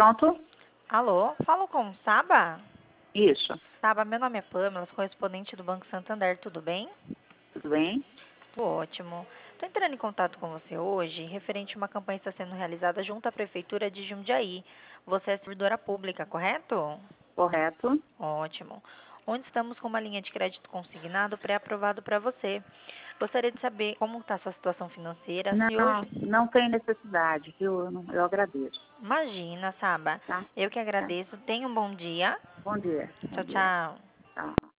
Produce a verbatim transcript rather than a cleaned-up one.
Pronto? Alô, falo com Saba? Isso. Saba, meu nome é Pamela, sou correspondente do Banco Santander, tudo bem? Tudo bem? Tudo ótimo. Estou entrando em contato com você hoje, referente a uma campanha que está sendo realizada junto à Prefeitura de Jundiaí. Você é servidora pública, correto? Correto. Ótimo. Onde estamos com uma linha de crédito consignado pré-aprovado para você. Gostaria de saber como está a sua situação financeira, se hoje... Não, não tem necessidade, viu? Eu, não- eu agradeço, Imagina, Saba. tá? Eu que Tá. agradeço. Tenha um bom dia. Bom dia. Bom Tchau, dia. tchau. Tchau.